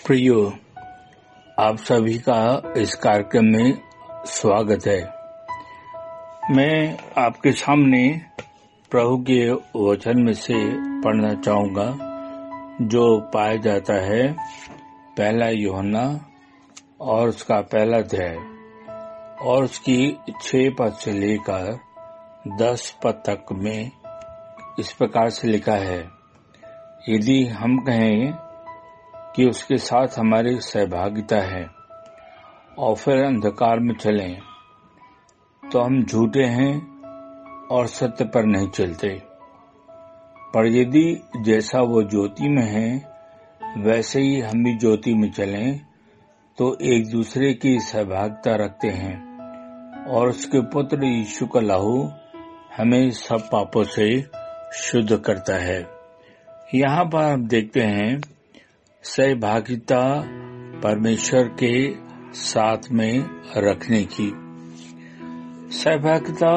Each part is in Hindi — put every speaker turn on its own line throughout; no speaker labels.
प्रियो, आप सभी का इस कार्यक्रम में स्वागत है। मैं आपके सामने प्रभु के वचन में से पढ़ना चाहूंगा जो पाया जाता है पहला यूहन्ना और उसका पहला अध्याय और उसकी 6 पद से लेकर 10 पद तक में इस प्रकार से लिखा है। यदि हम कहें कि उसके साथ हमारी सहभागिता है और फिर अंधकार में चलें तो हम झूठे हैं और सत्य पर नहीं चलते। पर यदि जैसा वो ज्योति में है वैसे ही हम भी ज्योति में चलें तो एक दूसरे की सहभागिता रखते हैं और उसके पुत्र यीशु का लहू हमें सब पापों से शुद्ध करता है। यहाँ पर हम देखते हैं सहभागिता परमेश्वर के साथ में रखने की। सहभागिता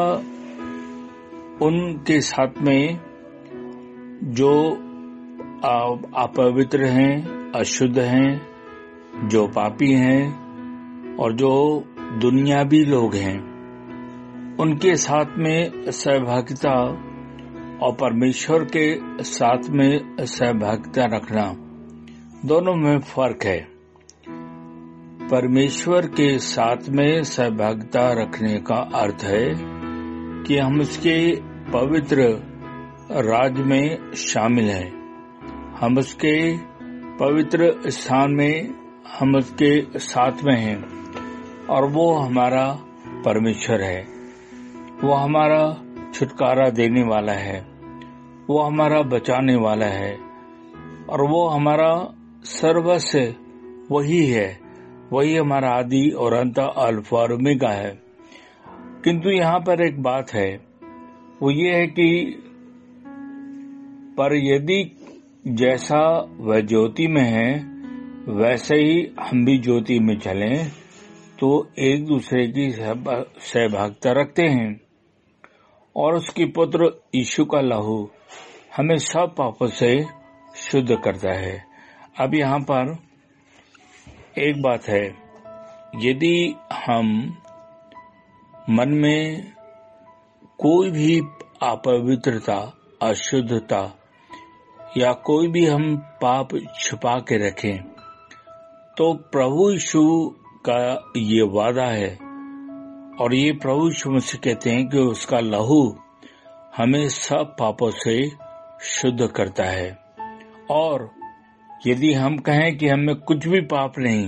उनके साथ में जो अपवित्र हैं, अशुद्ध हैं, जो पापी हैं और जो दुनियावी लोग हैं, उनके साथ में सहभागिता और परमेश्वर के साथ में सहभागिता रखना, दोनों में फर्क है। परमेश्वर के साथ में सहभागिता रखने का अर्थ है कि हम उसके पवित्र राज में शामिल हैं, हम उसके पवित्र स्थान में हम उसके साथ में हैं और वो हमारा परमेश्वर है, वो हमारा छुटकारा देने वाला है, वो हमारा बचाने वाला है और वो हमारा सर्वस्व वही है, वही हमारा आदि और अंत अल्फा और ओमेगा है। किंतु यहाँ पर एक बात है, वो ये है कि पर यदि जैसा वह ज्योति में है वैसे ही हम भी ज्योति में चलें तो एक दूसरे की सहभागिता रखते हैं और उसके पुत्र यीशु का लहू हमें सब पापों से शुद्ध करता है। अब यहाँ पर एक बात है, यदि हम मन में कोई भी अपवित्रता, अशुद्धता या कोई भी हम पाप छुपा के रखें तो प्रभु यीशु का ये वादा है और ये प्रभु यीशु मुझसे कहते हैं कि उसका लहू हमें सब पापों से शुद्ध करता है। और यदि हम कहें कि हमें कुछ भी पाप नहीं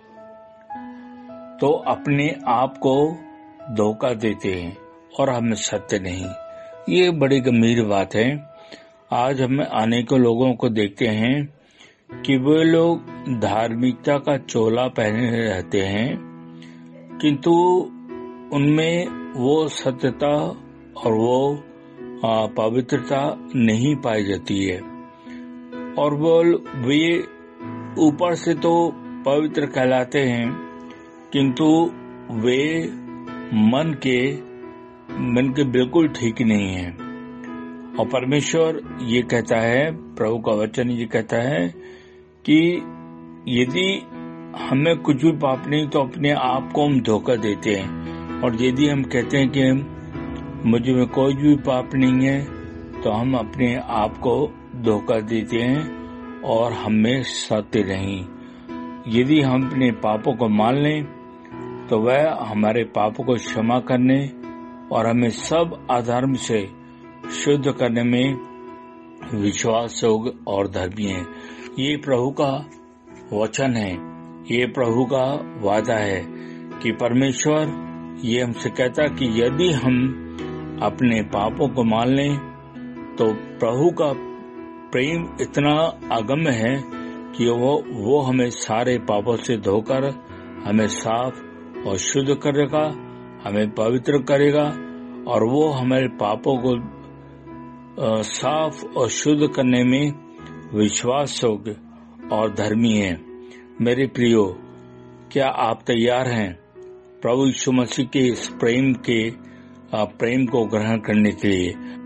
तो अपने आप को धोखा देते हैं और हमें सत्य नहीं। ये बड़ी गंभीर बात है। आज हम अनेकों लोगों को देखते हैं कि वे लोग धार्मिकता का चोला पहने रहते हैं किंतु उनमें वो सत्यता और वो पवित्रता नहीं पाई जाती है और वे ऊपर से तो पवित्र कहलाते हैं किंतु वे मन के बिल्कुल ठीक नहीं हैं। और परमेश्वर ये कहता है, प्रभु का वचन ये कहता है कि यदि हमें कुछ भी पाप नहीं तो अपने आप को हम धोखा देते हैं और यदि हम कहते हैं कि मुझ में कोई भी पाप नहीं है तो हम अपने आप को धोखा देते हैं और हमें सत्य नहीं। यदि हम अपने पापों को मान लें तो वह हमारे पापों को क्षमा करने और हमें सब अधर्म से शुद्ध करने में विश्वास और धर्मी है। ये प्रभु का वचन है, ये प्रभु का वादा है कि परमेश्वर ये हमसे कहता कि यदि हम अपने पापों को मान लें तो प्रभु का प्रेम इतना अगम्य है कि वो हमें सारे पापों से धोकर हमें साफ और शुद्ध करेगा, हमें पवित्र करेगा और वो हमारे पापों को साफ और शुद्ध करने में विश्वास योग्य और धर्मी है। मेरे प्रियो, क्या आप तैयार हैं प्रभु यीशु मसीह के इस प्रेम को ग्रहण करने के लिए?